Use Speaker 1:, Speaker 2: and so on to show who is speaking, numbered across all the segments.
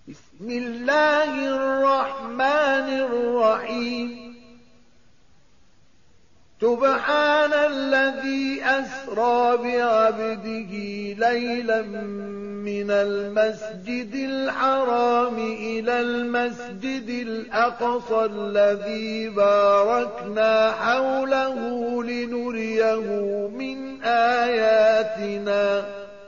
Speaker 1: بسم الله الرحمن الرحيم سبحان الذي أسرى بعبده ليلا من المسجد الحرام إلى المسجد الأقصى الذي باركنا حوله لنريه من آياتنا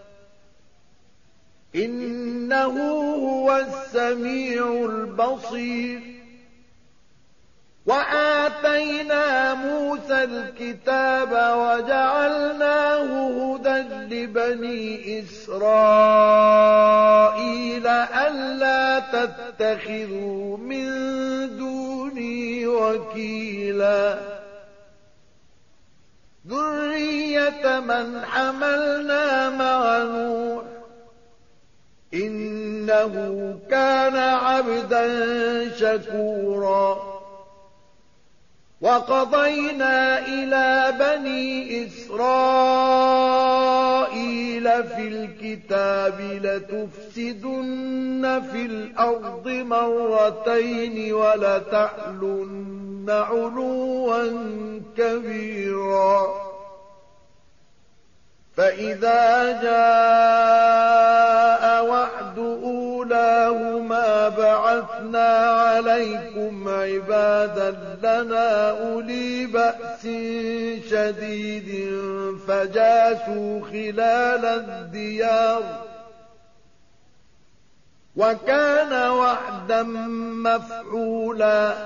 Speaker 1: إنه هو السميع البصير وآتينا موسى الكتاب وجعلناه هدى لبني إسرائيل ألا تتخذوا من دوني وكيلا ذرية من حملنا مع نوح إنه كان عبدا شكورا وقضينا إلى بني إسرائيل في الكتاب لتفسدن في الأرض مرتين ولتعلن علوا كبيرا فإذا جاء وعد أولاهما بعثنا عليكم عبادا لنا أولي بأس شديد فجاسوا خلال الديار وكان وعدا مفعولا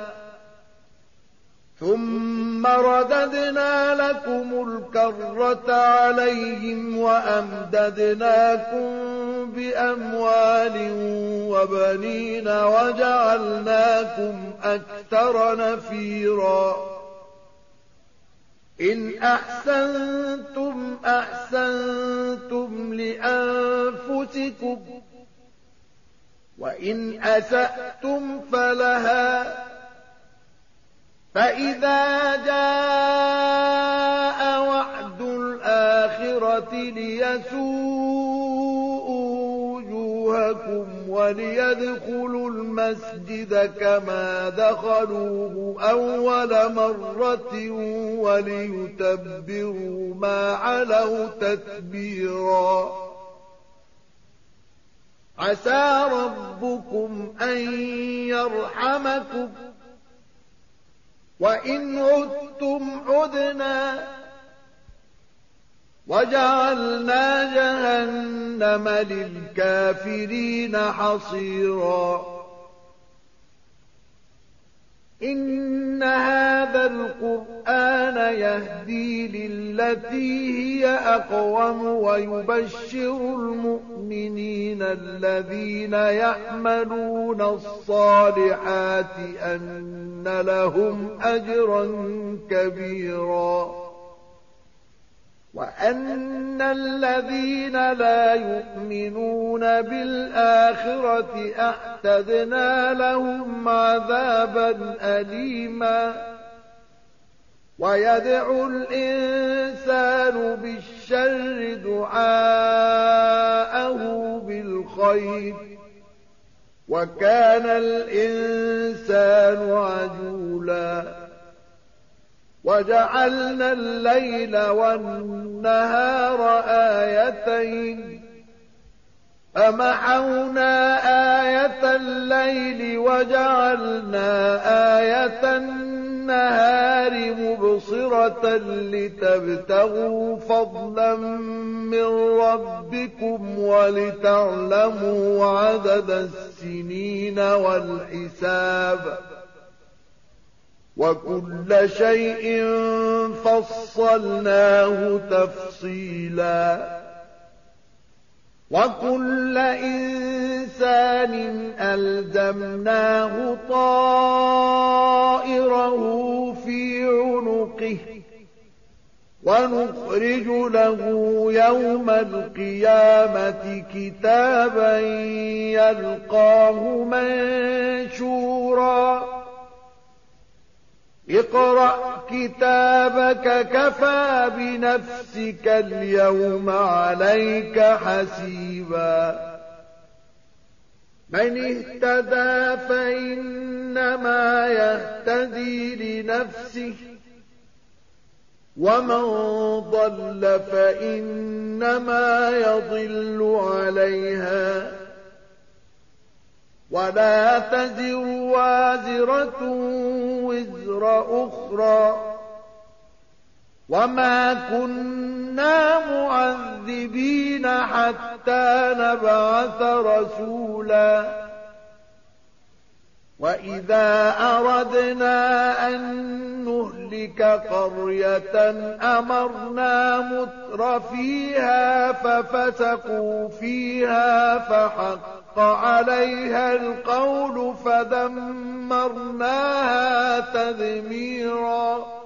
Speaker 1: ثم رددنا لكم الكرة عليهم وأمددناكم بأموال وبنين وجعلناكم أكثر نفيرا إن أحسنتم أحسنتم لأنفسكم وإن أسأتم فلها فإذا جاء وعد الآخرة ليسوءوا وجوهكم وليدخلوا المسجد كما دخلوه أول مرة وليتبروا ما علوا تتبيرا عسى ربكم أن يرحمكم وإن عدتم عدنا وجعلنا جهنم للكافرين حصيرا إن هذا القرآن يهدي للتي هي أقوم ويبشر المؤمنين الذين يعملون الصالحات أن لهم أجرا كبيرا وأن الذين لا يؤمنون بالآخرة أعتدنا لهم عذابا أليما ويدعو الإنسان بالشر دعاءه بالخير وكان الإنسان عجولا وجعلنا الليل والنهار آيتين فمحونا آية الليل وجعلنا آية النهار مبصرة لتبتغوا فضلا من ربكم ولتعلموا عدد السنين والحساب وكل شيء فصلناه تفصيلا وكل إنسان ألزمناه طائره في عنقه ونخرج له يوم القيامة كتابا يلقاه منشورا اقرأ كتابك كفى بنفسك اليوم عليك حسيبا من اهتدى فإنما يهتدي لنفسه ومن ضل فإنما يضل عليها ولا تزر وازرة وزر أخرى وما كنا معذبين حتى نبعث رسولا وإذا أردنا أن نهلك قرية أمرنا متر فيها ففسقوا فيها فحق عليها القول فدمرناها تدميرا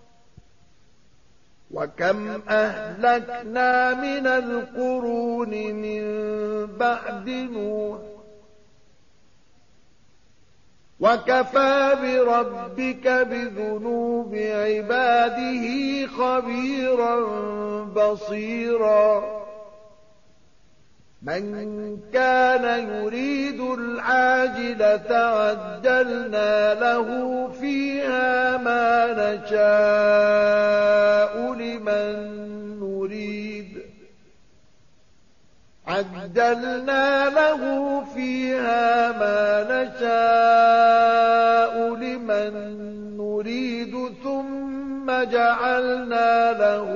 Speaker 1: وكم أهلكنا من القرون من بعد نوح وكفى بربك بذنوب عباده خبيرا بصيرا من كان يريد العاجلة عجلنا له فيها ما نشاء لمن نريد عجلنا له فيها ما نشاء لمن نريد ثم جعلنا له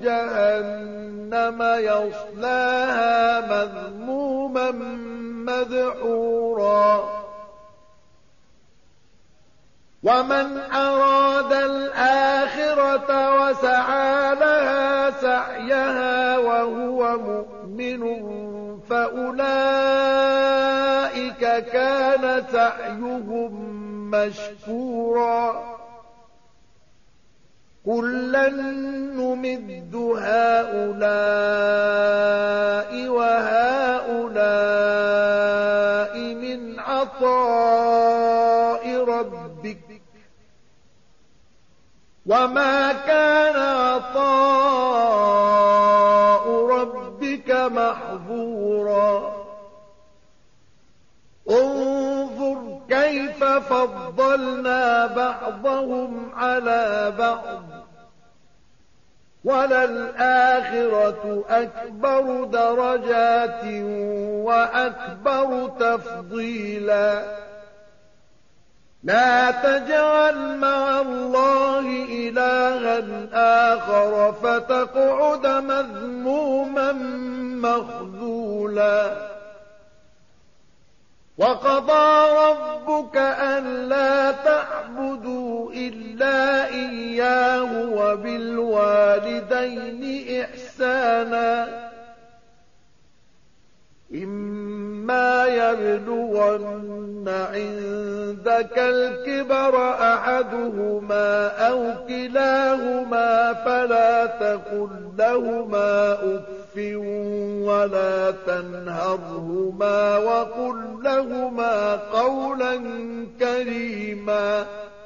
Speaker 1: جهنم يصلاها مذموما مدحورا ومن أراد الآخرة وسعى لها سعيها وهو مؤمن فأولئك كان سعيهم مشكورا كلا نمد هؤلاء وهؤلاء من عطاء ربك وما كان عطاء ربك محظورا انظر كيف فضلنا بعضهم على بعض وللآخرة أكبر درجات وأكبر تفضيلا لا تجعل مع الله إلها آخر فتقعد مذموما مخذولا وقضى ربك ألا تعبدوا إلا إياه وبالوالدين إحسانا إما يبلغن عندك الكبر أحدهما أو كلاهما فلا تقل لهما أف ولا تنهرهما وقل لهما قولا كريما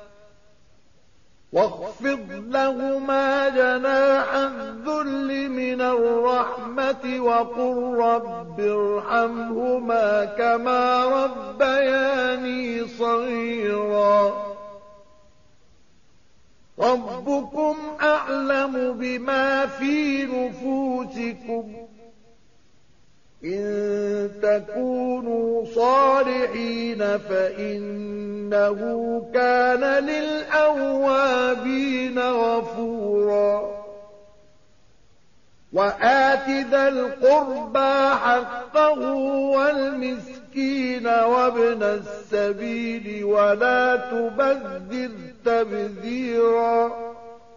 Speaker 1: واخفض لهما جناح الذل من الرحمة وقل رب ارحمهما كما ربياني صغيرا ربكم أعلم بما في نفوسكم إن تكونوا صالحين فإنه كان للأوابين غفورا وآت ذا القربى حقه والمسكين وابن السبيل ولا تبذر تبذيرا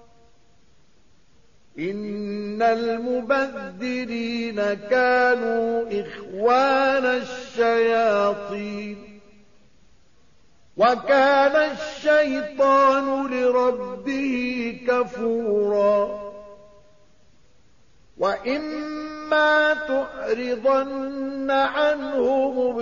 Speaker 1: إن المبذرين كانوا إخوان الشياطين وكان الشيطان لربه كفورا وإما تعرضن عنهم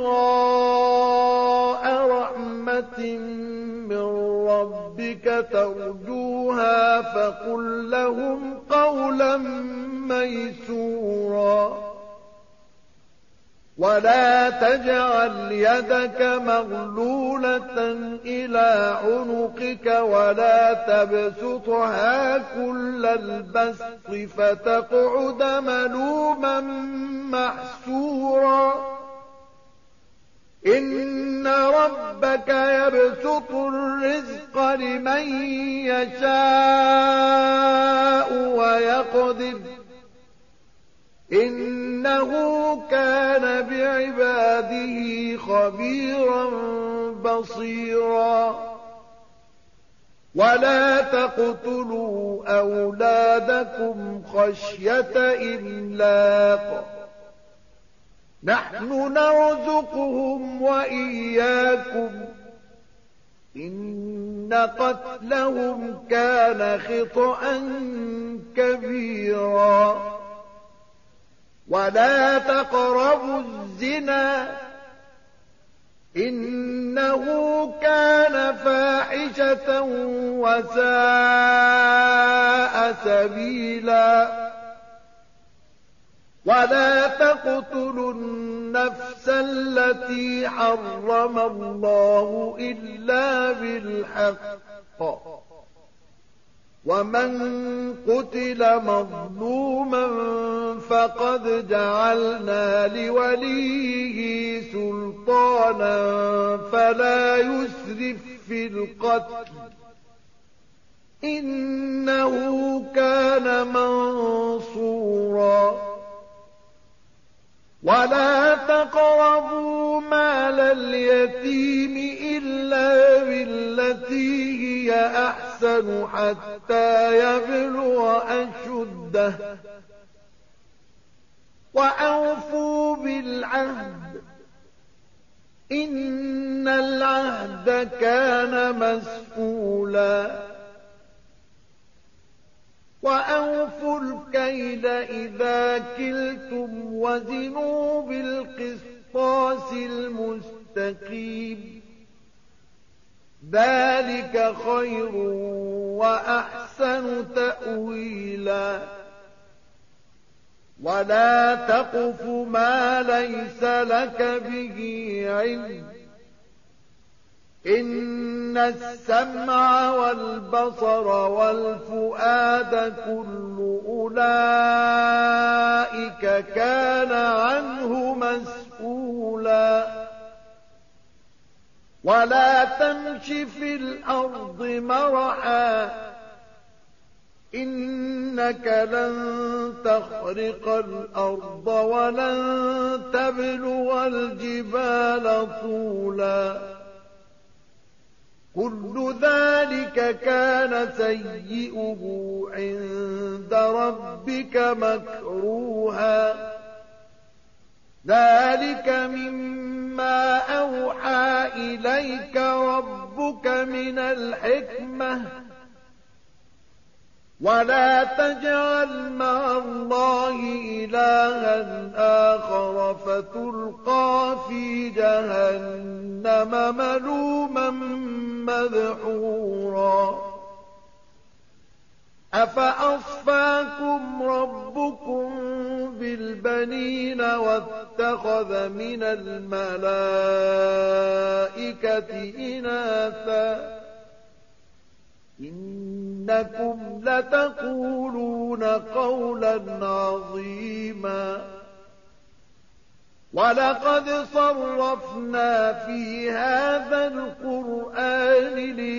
Speaker 1: ابتغاء رحمة من ربك ترجوها فقل لهم قولا ميسورا ولا تجعل يدك مغلولة إلى عنقك ولا تبسطها كل البسط فتقعد ملوما محسورا إن ربك يبسط الرزق لمن يشاء ويقدر إنه كان بعباده خبيرا بصيرا ولا تقتلوا أولادكم خشية إملاق نحن نرزقهم وإياكم إن قتلهم كان خطأ كبيرا ولا تقربوا الزنا إنه كان فاحشة وساء سبيلا ولا تقتلوا النفس التي حرم الله إلا بالحق ومن قتل مظلوما فقد جعلنا لوليه سلطانا فلا يسرف في القتل إنه كان منصورا ولا تقربوا مال اليتيم إلا بالتي هي أحسن حتى يبلغ أشده وأوفوا بالعهد إن العهد كان مسئولا وأوفوا الكيل إذا كلتم وزنوا بالقسطاس المستقيم ذلك خير وأحسن تأويلا ولا تقف ما ليس لك به علم إن السمع والبصر والفؤاد كل أولئك كان عنه مسؤولا ولا تمش في الأرض مرحا إنك لن تخرق الأرض ولن تبلغ الجبال طولا كل ذلك كان سيئه عند ربك مكروها ذلك مما أوحى إليك ربك من الحكمة ولا تجعل مع الله إلها آخر فتلقى في جهنم ملوما مدحورا أفأصفاكم ربكم بالبنين واتخذ من الملائكة إناثا إنكم لتقولون قولا عظيما ولقد صرفنا في هذا القرآن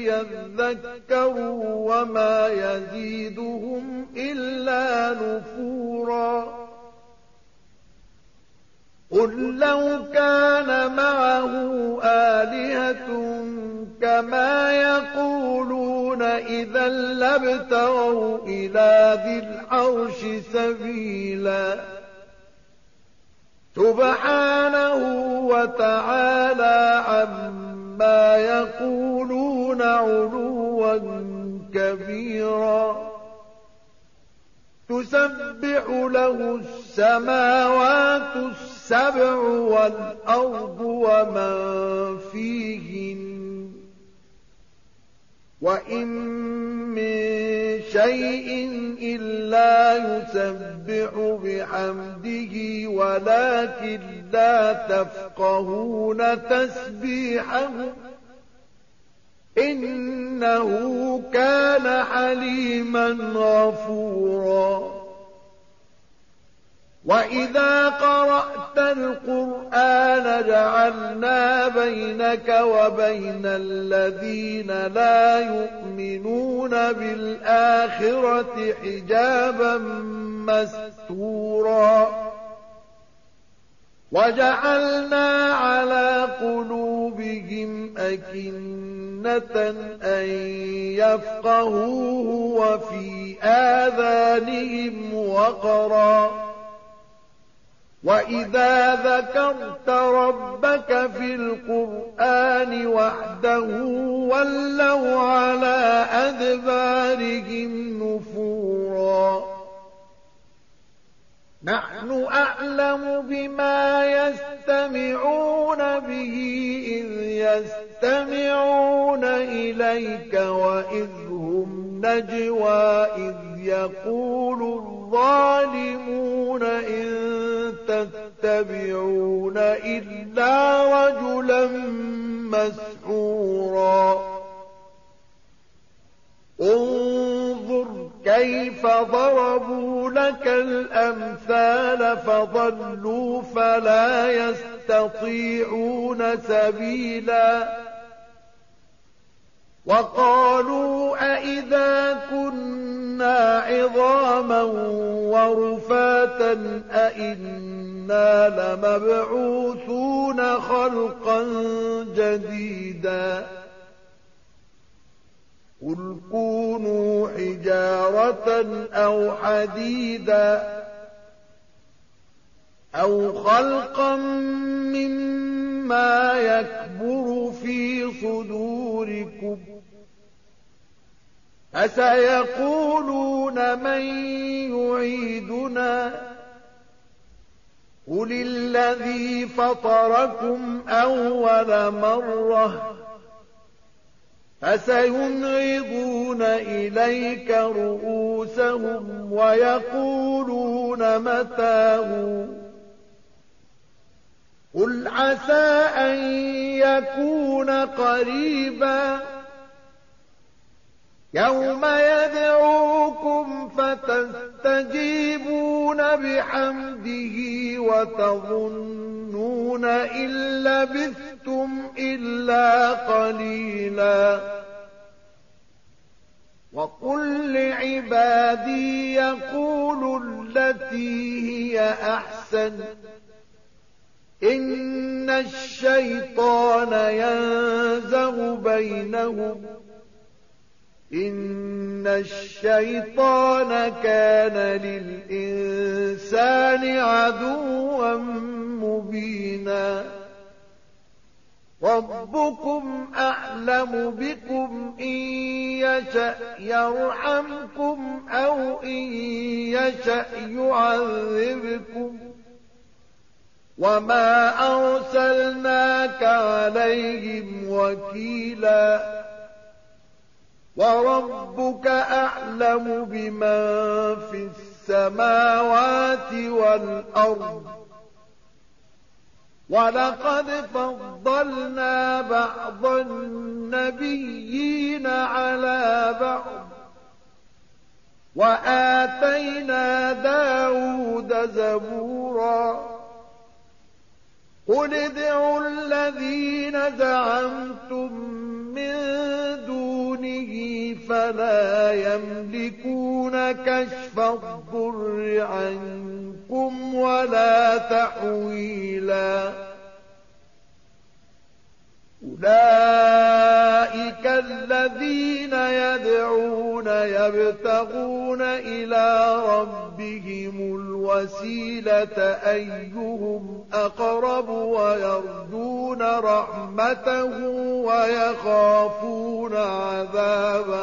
Speaker 1: ليذكروا وما يزيدهم إلا نفورا قل لو كان معه آلهة كما يقولون إذا لابتغوا إلى ذي العرش سبيلا سبحانه وتعالى عما يقولون علوا كبيرا تسبح له السماوات السبع والأرض ومن فيهن وإن من شيء إلا يسبح بحمده ولكن لا تفقهون تسبيحهم إنه كان حليما غفورا وإذا قرأت القرآن جعلنا بينك وبين الذين لا يؤمنون بالآخرة حجابا مستورا وجعلنا على قلوبهم أكنة أن يفقهوه وفي آذانهم وقرا وإذا ذكرت ربك في القرآن وحده ولوا على أدبارهم نفورا نحن أعلم بما يستمعون به إذ يستمعون إليك وإذ هم نجوى إذ يقول الظالمون إن تتبعون إلا رجلا مسحورا انظر كيف ضربوا لك الأمثال فضلوا فلا يستطيعون سبيلا وقالوا أئذا كنا عظاما ورفاتا أئنا لمبعوثون خلقا جديدا قل كونوا حجارة أو حديدا أو خلقا مما يكبر في صدوركم فسيقولون من يعيدنا قل الذي فطركم أول مرة فسينغضون إليك رؤوسهم ويقولون متاه قل عسى أن يكون قريبا يوم يدعوكم فتستجيبون بحمده وتظنون إن لبثتم إلا قليلا وقل لعبادي يقولوا التي هي أحسن إن الشيطان ينزغ بينهم إن الشيطان كان للإنسان عدوا مبينا ربكم أعلم بكم إن يشأ يرحمكم أو إن يشأ يعذبكم وما أرسلناك عليهم وكيلا وربك أعلم بمن في السماوات والأرض ولقد فضلنا بعض النبيين على بعض وآتينا داود زبورا قل ادعوا الذين زعمتم من دونه فلا يملكون كشف الضر عنكم ولا تحويلا أولئك الذين يدعون يبتغون إلى ربهم الوسيلة أيهم أقرب ويرجون رحمته ويخافون عذابه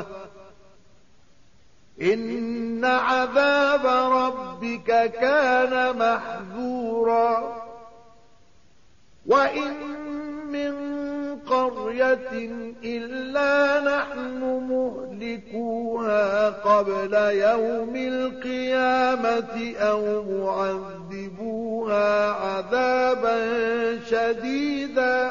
Speaker 1: إن عذاب ربك كان محذورا وإن من قرية إلا نحن مهلكوها قبل يوم القيامة أو معذبوها عذابا شديدا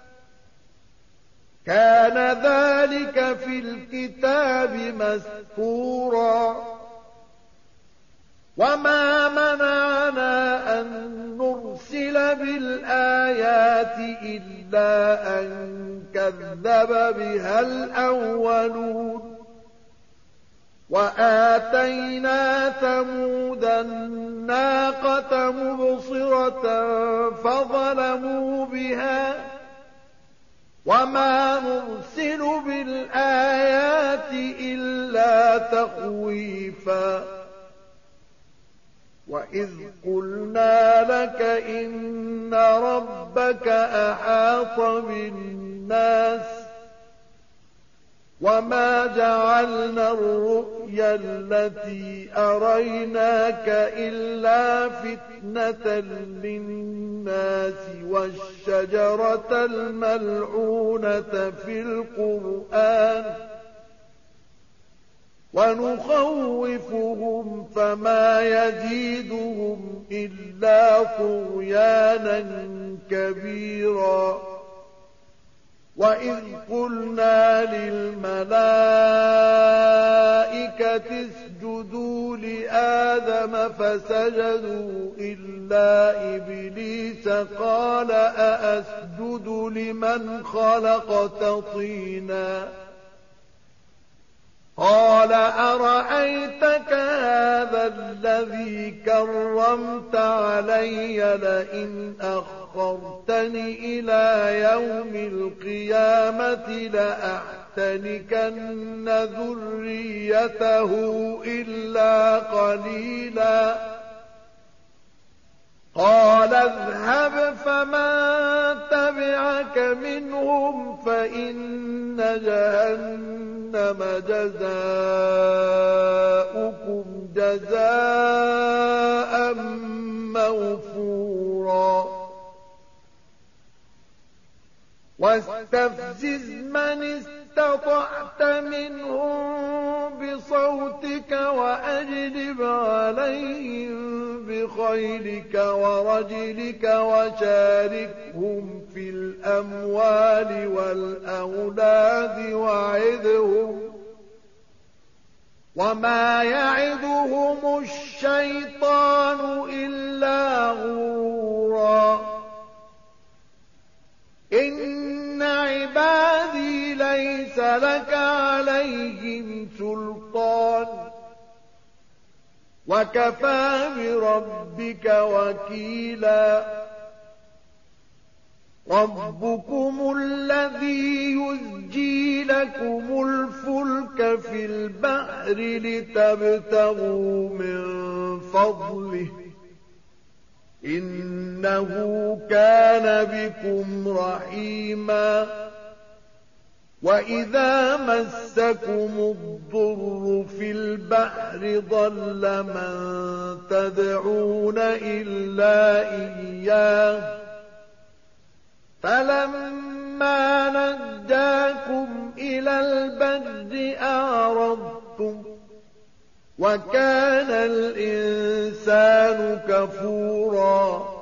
Speaker 1: كان ذلك في الكتاب مسطورا وما منعنا أن نرسل بالآيات إلا أن كذب بها الأولون وآتينا ثمود الناقة مبصرة فظلموا بها وما نرسل بالآيات إلا تخويفا وإذ قلنا لك إن ربك أحاط بالناس وما جعلنا الرؤيا التي أريناك إلا فتنة للناس والشجرة الملعونة في القرآن ونخوفهم فما يزيدهم إلا طغيانا كبيرا وإذ قلنا للملائكة اسجدوا لآدم فسجدوا إلا إبليس قال أأسجد لمن خلقت طينا قال أرأيتك هذا الذي كرمت علي لئن أخرتني إلى يوم القيامة لأحتنكن ذريته إلا قليلا قال اذهب فمن تبعك منهم فإن جهنم جزاؤكم جزاء موفورا واستفزز من استطعت منهم بصوتك وأجلب عليهم بخيلك ورجلك وشاركهم في الأموال والأولاد وعدهم وما يعدهم الشيطان إلا غرورا إن عبادي ليس لك عليهم سلطان وكفى بربك وكيلا ربكم الذي يزجي لكم الفلك في البحر لتبتغوا من فضله إنه كان بكم رحيما وإذا مسكم الضر في البحر ضل من تدعون إلا إياه فلما نجاكم إلى البر أعرضتم وكان الإنسان كفورا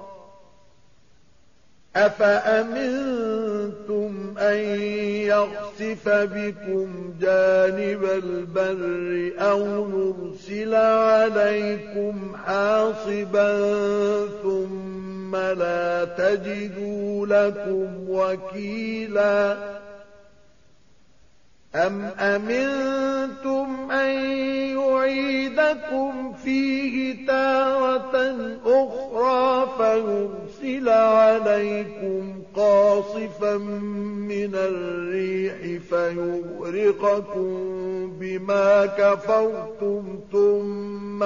Speaker 1: أفأمنتم أن يخسف بكم جانب البر أو نرسل عليكم حاصبا ثم لا تجدوا لكم وكيلا أم أمنتم أن يعيدكم فيه تارة أخرى فيرسل عليكم قاصفا من الريح فيغرقكم بما كفرتم ثم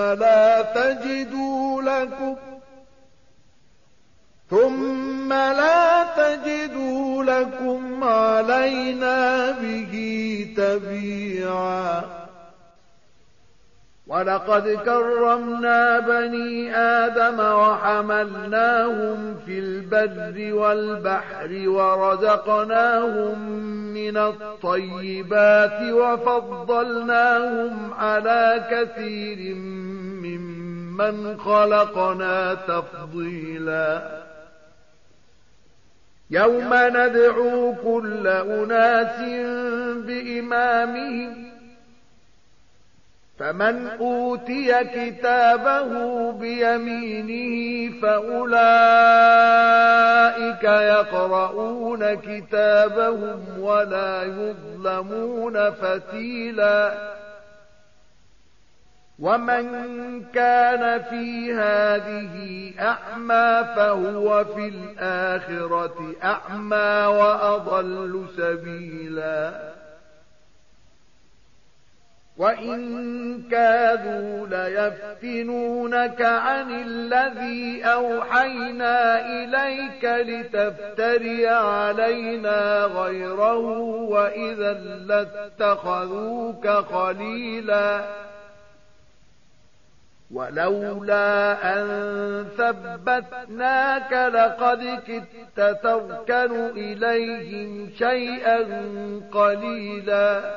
Speaker 1: لا تجدوا لكم علينا به تبيعا ولقد كرمنا بني آدم وحملناهم في البر والبحر ورزقناهم من الطيبات وفضلناهم على كثير ممن خلقنا تفضيلا يوم ندعو كل أناس بإمامهم فمن أوتي كتابه بيمينه فأولئك يقرؤون كتابهم ولا يظلمون فتيلا ومن كان في هذه أعمى فهو في الآخرة أعمى وأضل سبيلا وإن كادوا ليفتنونك عن الذي أوحينا إليك لتفتري علينا غيره وإذا لاتخذوك خليلا ولولا أن ثبتناك لقد كدت تركن إليهم شيئا قليلا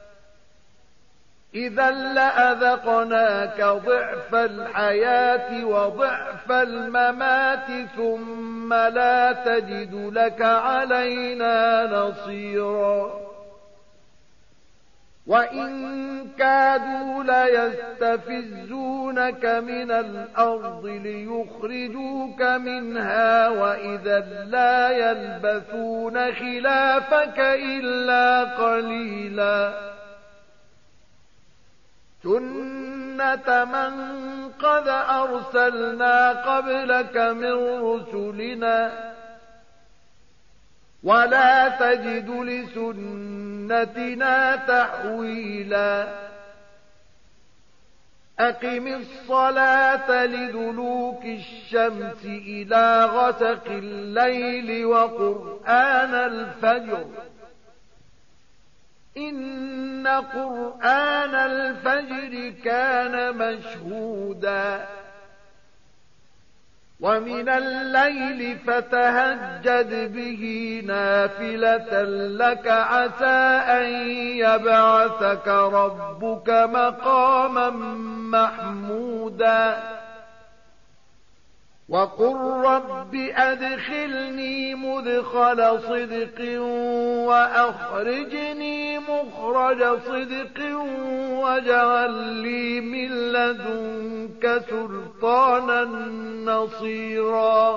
Speaker 1: إذا لأذقناك ضعف الحياة وضعف الممات ثم لا تجد لك علينا نصيرا وإن كادوا ليستفزونك من الأرض ليخرجوك منها وإذا لا يلبثون خلافك إلا قليلا سنة من قد أرسلنا قبلك من رسلنا ولا تجد لسنتنا تحويلا أقم الصلاة لدلوك الشمس إلى غسق الليل وقرآن الفجر إن قرآن الفجر كان مشهودا ومن الليل فتهجد به نافلة لك عسى أن يبعثك ربك مقاما محمودا وقل رب أدخلني مدخل صدق وأخرجني مخرج صدق واجعل لي من لدنك سلطانا نصيرا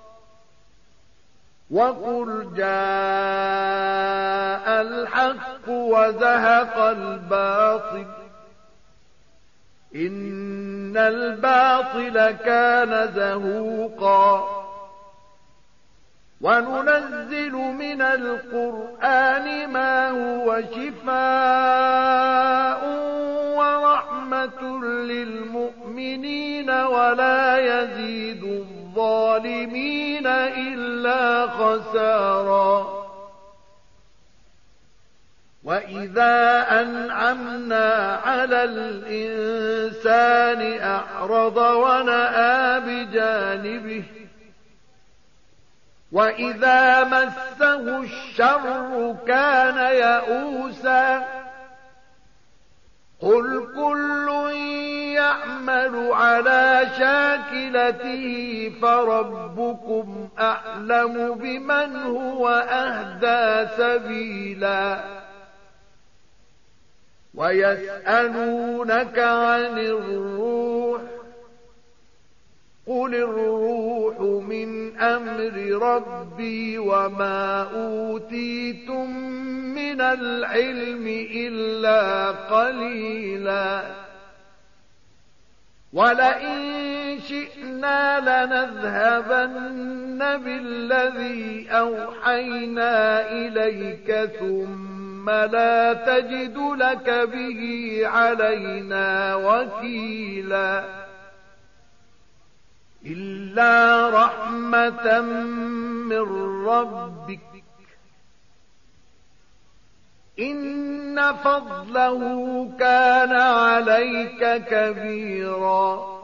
Speaker 1: وقل جاء الحق وزهق الباطل إن الباطل كان زهوقا وننزل من القرآن ما هو شفاء ورحمة للمؤمنين ولا يزيد الظالمين إلا خسارا وإذا أنعمنا على الإنسان أعرض ونأى بجانبه وإذا مسه الشر كان يئوسا قل كل يعمل على شاكلته فربكم أعلم بمن هو أهدى سبيلا ويسألونك عن الروح قل الروح من أمر ربي وما أوتيتم من العلم إلا قليلا ولئن شئنا لنذهبن بالذي أوحينا إليك ثم لا تجد لك به علينا وكيلا إلا رحمة من ربك إن فضله كان عليك كبيرا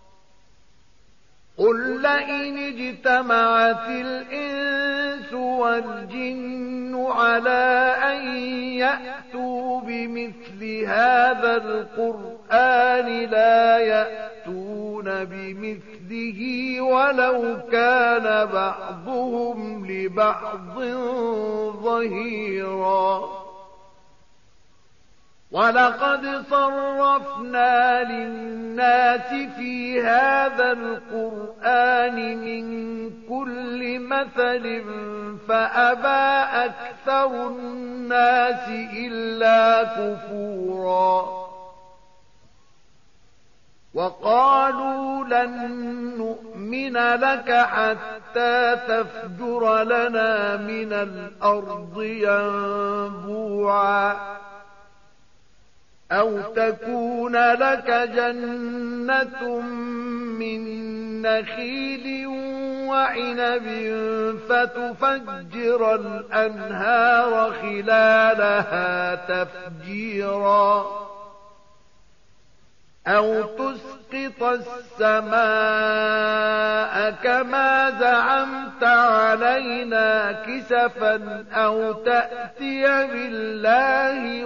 Speaker 1: قل لئن اجتمعت الإنس والجن على أن يأتوا بمثل هذا القرآن لا يأتون بمثله ولو كان بعضهم لبعض ظهيرا ولقد صرفنا للناس في هذا القرآن من كل مثل فأبى أكثر الناس إلا كفورا وقالوا لن نؤمن لك حتى تفجر لنا من الأرض ينبوعا أو تكون لك جنة من نخيل وعنب فتفجر الأنهار خلالها تفجيرا أو تسقط السماء كما زعمت علينا كسفا أو تأتي بالله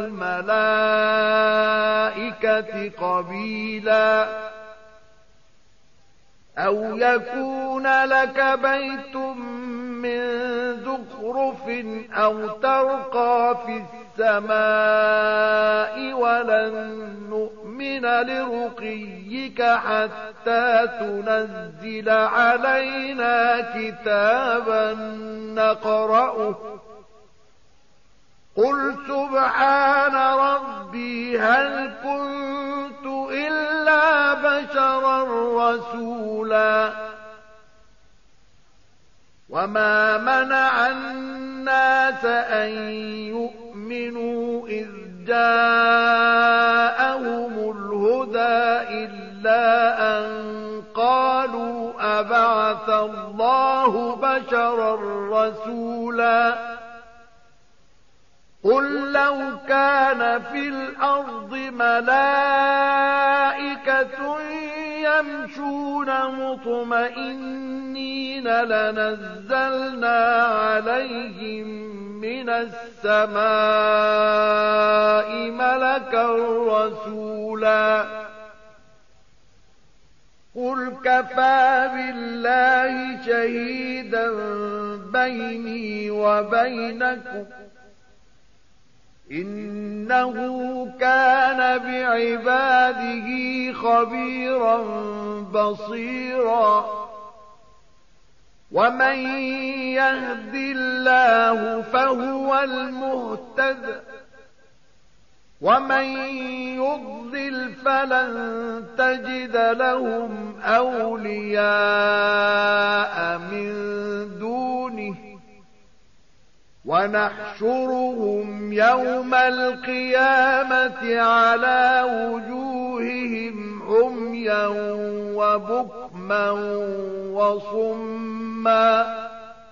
Speaker 1: والملائكة قبيلا أو يكون لك بيت من زخرف أو ترقى في السماء ولن نؤمن لرقيك حتى تنزل علينا كتابا نقرأه قل سبحان ربي هل كنت إلا بشرا رسولا وما منع الناس أن يؤمنوا إذ جاءهم الهدى إلا أن قالوا أبعث الله بشرا رسولا قل لو كان في الأرض ملائكة يمشون مطمئنين لنزلنا عليهم من السماء ملكا رسولا قل كفى بالله شهيدا بيني وبينكم إنه كان بعباده خبيرا بصيرا ومن يهد الله فهو المهتد ومن يضلل فلن تجد لهم أولياء من دونه ونحشرهم يوم القيامة على وجوههم عميا وبكما وصما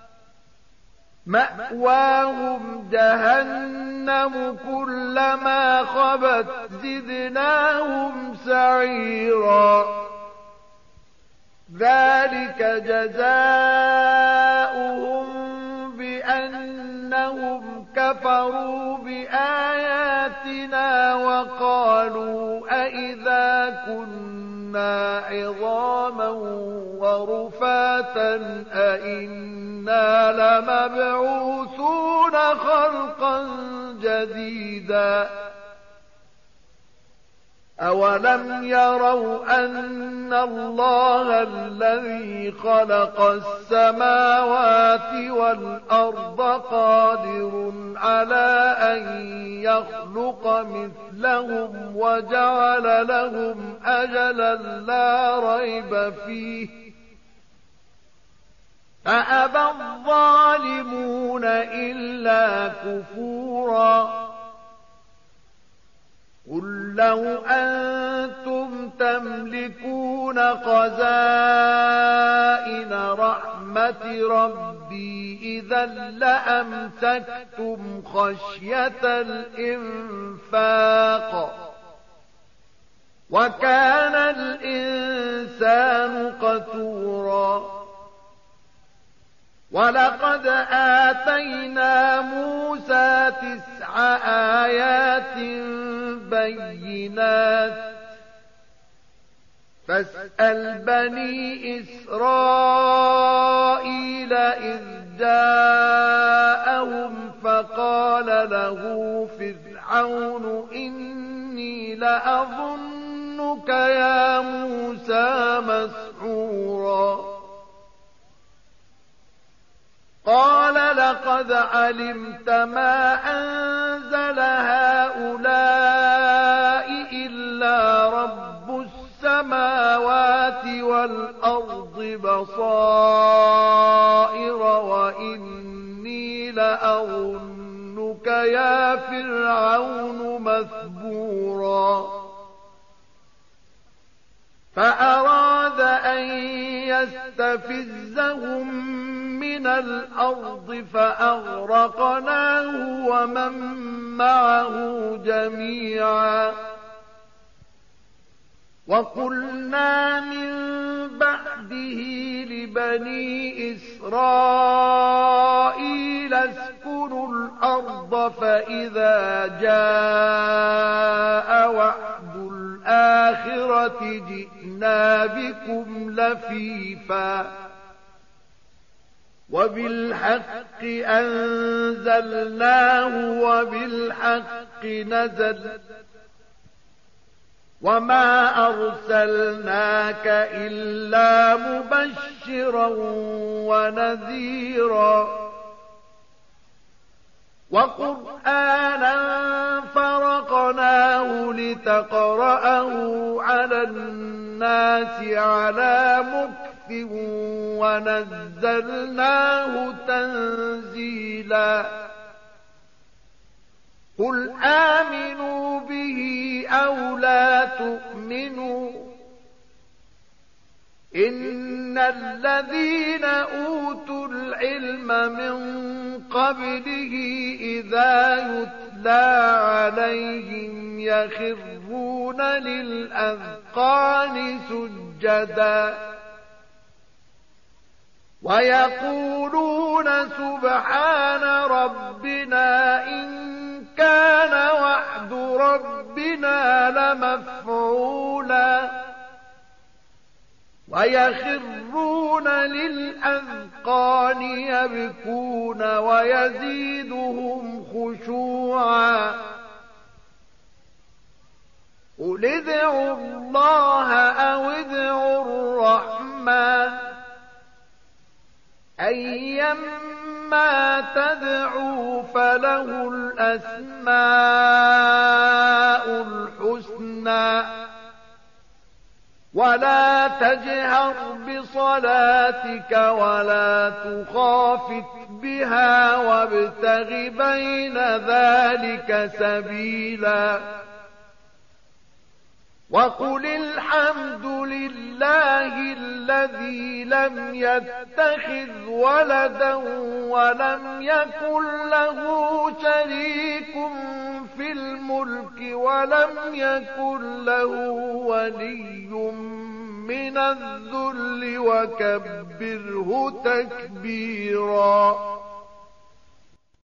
Speaker 1: مأواهم جهنم كلما خبت زدناهم سعيرا ذلك جزاؤهم بأنهم كفروا بآياتنا وقالوا أئذا كنا عظاما ورفاتا أئنا لمبعوثون خلقا جديدا أولم يروا أن الله الذي خلق السماوات والأرض قادر على أن يخلق مثلهم وجعل لهم أجلا لا ريب فيه فأبى الظالمون إلا كفورا قل لو أنتم تملكون خزائن رحمة ربي ربي إذا لأمسكتم خشية الإنفاق وكان الإنسان قتورا ولقد آتينا موسى 9 آيات بينات فاسأل بني إسرائيل إذ جاءهم فقال له فرعون إني لأظنك يا موسى مسحورا قال لقد علمت ما أنزل هؤلاء إلا رب السماوات والأرض بصائر وإني لأظنك يا فرعون مثبورا فأراد أن يستفزهم من الأرض فأغرقناه ومن معه جميعا وقلنا من بعده لبني إسرائيل اسكنوا الأرض فإذا جاء وعد الآخرة جئنا بكم لفيفا وبالحق أنزلناه وبالحق نزل وما أرسلناك إلا مبشرا ونذيرا وقرآنا فرقناه لتقرأه على الناس على مكث ونزلناه تنزيلا قل آمنوا به أو لا تؤمنوا إن الذين أوتوا العلم من قبله إذا يتلى عليهم يخرون للأذقان سجدا ويقولون سبحان ربنا إن كان وعد ربنا لمفعولا ويخرون للأذقان يبكون ويزيدهم خشوعا قل ادعوا الله أو ادعوا الرحمن أيما تدعوا فله الأسماء الحسنى ولا تجهر بصلاتك ولا تخافت بها وابتغ بين ذلك سبيلا وقل الحمد لله الذي لم يتخذ ولدا ولم يكن له شريك في الملك ولم يكن له ولي من الذل وكبره تكبيرا